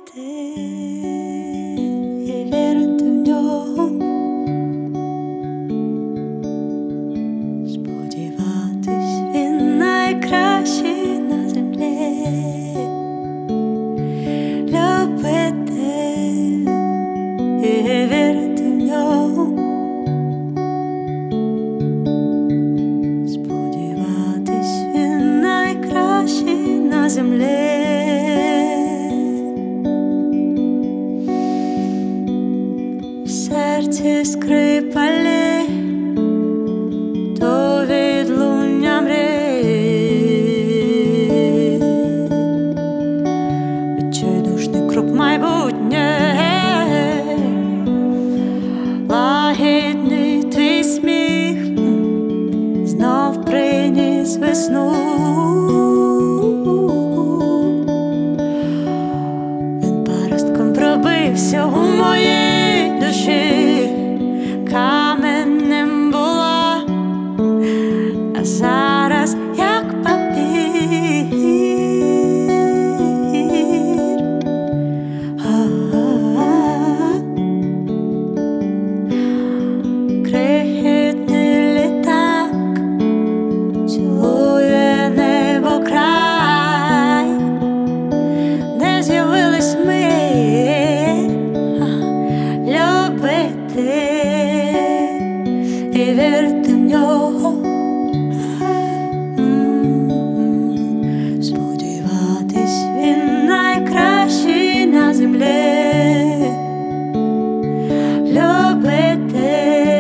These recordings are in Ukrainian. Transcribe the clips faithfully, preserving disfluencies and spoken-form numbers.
любити і вірити в нього, сподіватись, він найкращий на землі, любити і вірити в нього, сподіватись, він найкращий на землі. В серці скрипалі, то відлуння мрій, відчайдушний крок майбутнє, лагідний твій сміх знов приніс весну. Він паростком пробився у моїй душі, каменним була, а зараз як папір. А-а-а. Крихітний літак цілує небо край, де з'явились ми, любити і вірити в нього, сподіватись, він найкращий на землі, любити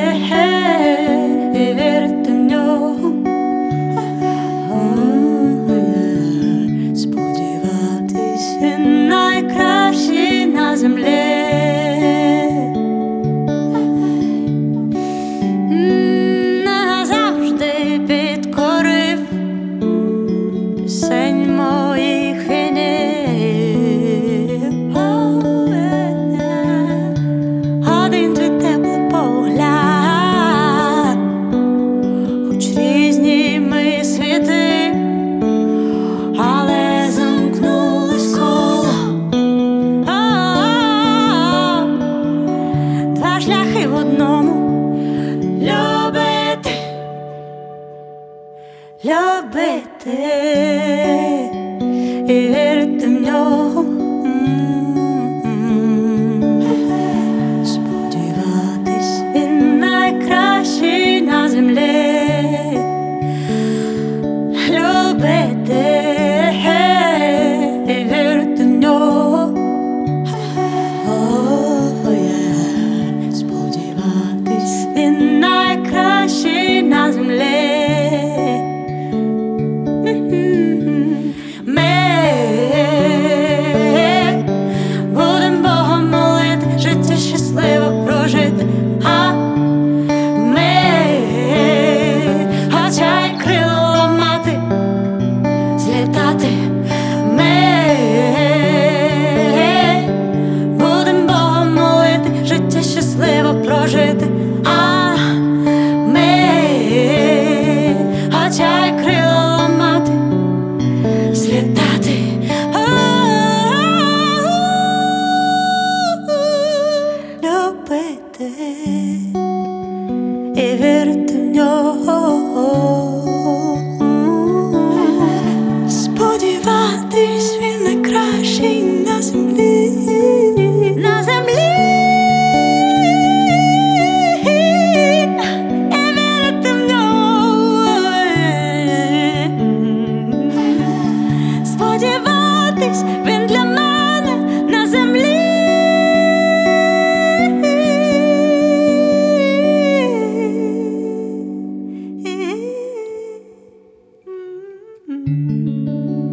і вірити в нього, сподіватись, він найкращий на землі. Пісень моїх вінів, один твій теплий погляд, хоч різні ми світи, але замкнулись коло. Два шляхи в одному: любити, любити і вірити в нього, сподіватись, він найкращий на землі, любити і вірити в нього, сподіватись, він найкращий на землі. Прожити, а ми, хоча й крила ламати, злітати, любити і вірити в нього, сподіватись, він найкращий на землі, на землі. Він для мене на землі. Mm-hmm.